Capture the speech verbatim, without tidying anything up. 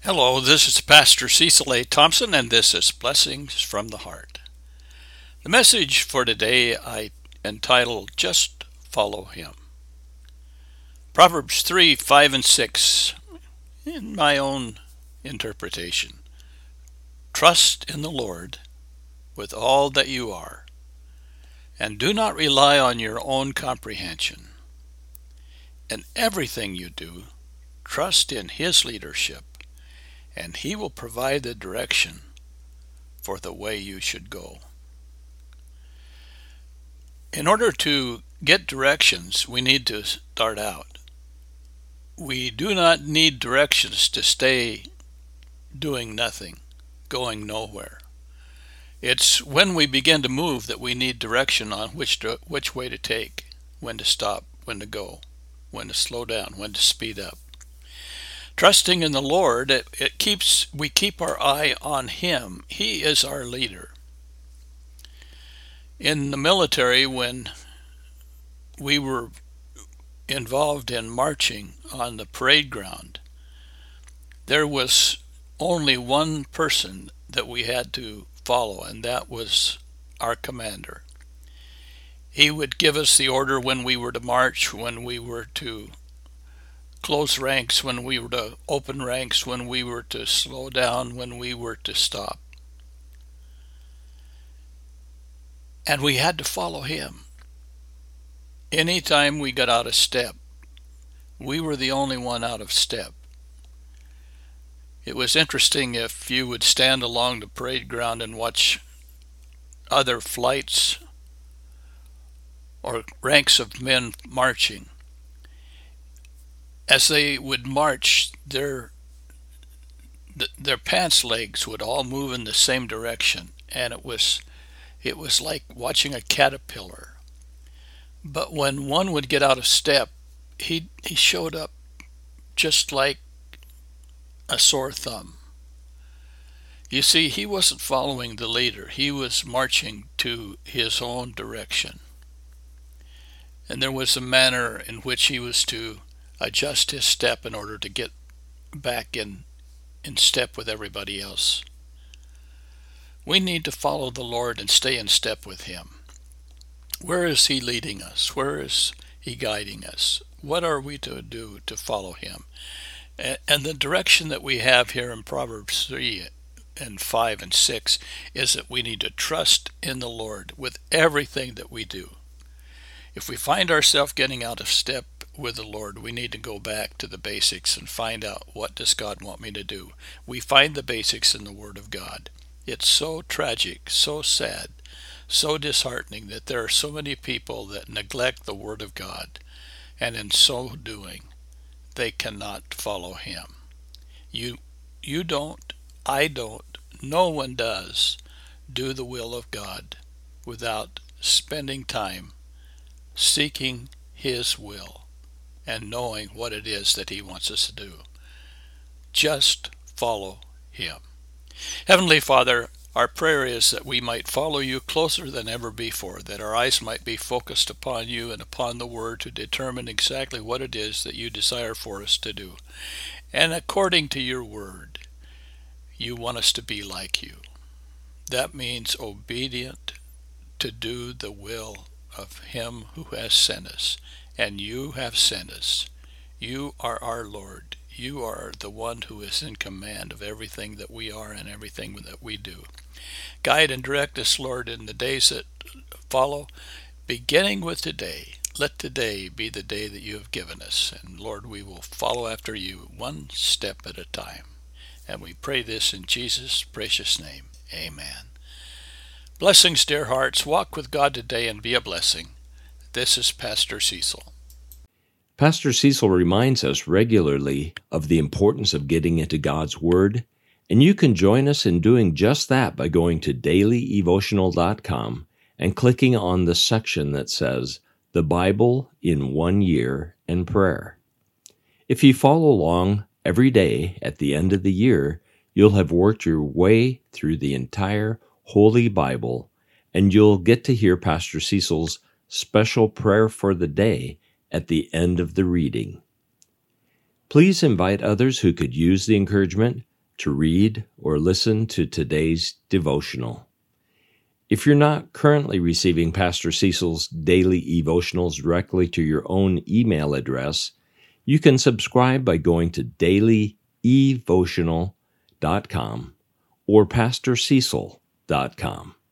Hello, this is Pastor Cecil A. Thompson, and this is Blessings from the Heart. The message for today I entitled Just Follow Him. Proverbs three, five, and six, in my own interpretation. Trust in the Lord with all that you are, and do not rely on your own comprehension. In everything you do, trust in His leadership, and He will provide the direction for the way you should go. In order to get directions, we need to start out. We do not need directions to stay doing nothing, going nowhere. It's when we begin to move that we need direction on which to, which way to take, when to stop, when to go, when to slow down, when to speed up. Trusting in the Lord, it, it keeps we keep our eye on Him. He is our leader. In the military, when we were involved in marching on the parade ground, there was only one person that we had to follow, and that was our commander. He would give us the order when we were to march, when we were to close ranks, when we were to open ranks, when we were to slow down, when we were to stop. And we had to follow him. Anytime we got out of step, we were the only one out of step. It was interesting if you would stand along the parade ground and watch other flights or ranks of men marching. As they would march, their their pants legs would all move in the same direction, and it was it was like watching a caterpillar. But when one would get out of step, he he showed up just like a sore thumb. You see, he wasn't following the leader. He was marching to his own direction. And there was a manner in which he was to adjust his step in order to get back in, in step with everybody else. We need to follow the Lord and stay in step with Him. Where is He leading us? Where is He guiding us? What are we to do to follow Him? And the direction that we have here in Proverbs three and five and six is that we need to trust in the Lord with everything that we do. If we find ourselves getting out of step with the Lord, we need to go back to the basics and find out, what does God want me to do? We find the basics in the Word of God. It's so tragic, so sad, so disheartening that there are so many people that neglect the Word of God, and in so doing, they cannot follow Him. You, you don't, I don't, no one does do the will of God without spending time seeking His will and knowing what it is that He wants us to do. Just follow Him. Heavenly Father, our prayer is that we might follow You closer than ever before, that our eyes might be focused upon You and upon the Word to determine exactly what it is that You desire for us to do. And according to Your Word, You want us to be like You. That means obedient to do the will of Him who has sent us. And You have sent us. You are our Lord. You are the one who is in command of everything that we are and everything that we do. Guide and direct us, Lord, in the days that follow, beginning with today. Let today be the day that You have given us. And Lord, we will follow after You one step at a time. And we pray this in Jesus' precious name. Amen. Blessings, dear hearts. Walk with God today and be a blessing. This is Pastor Cecil. Pastor Cecil reminds us regularly of the importance of getting into God's Word, and you can join us in doing just that by going to daily evotional dot com and clicking on the section that says, The Bible in One Year and Prayer. If you follow along every day at the end of the year, you'll have worked your way through the entire Holy Bible, and you'll get to hear Pastor Cecil's special prayer for the day at the end of the reading. Please invite others who could use the encouragement to read or listen to today's devotional. If you're not currently receiving Pastor Cecil's daily devotionals directly to your own email address, you can subscribe by going to daily evotional dot com or pastor cecil dot com.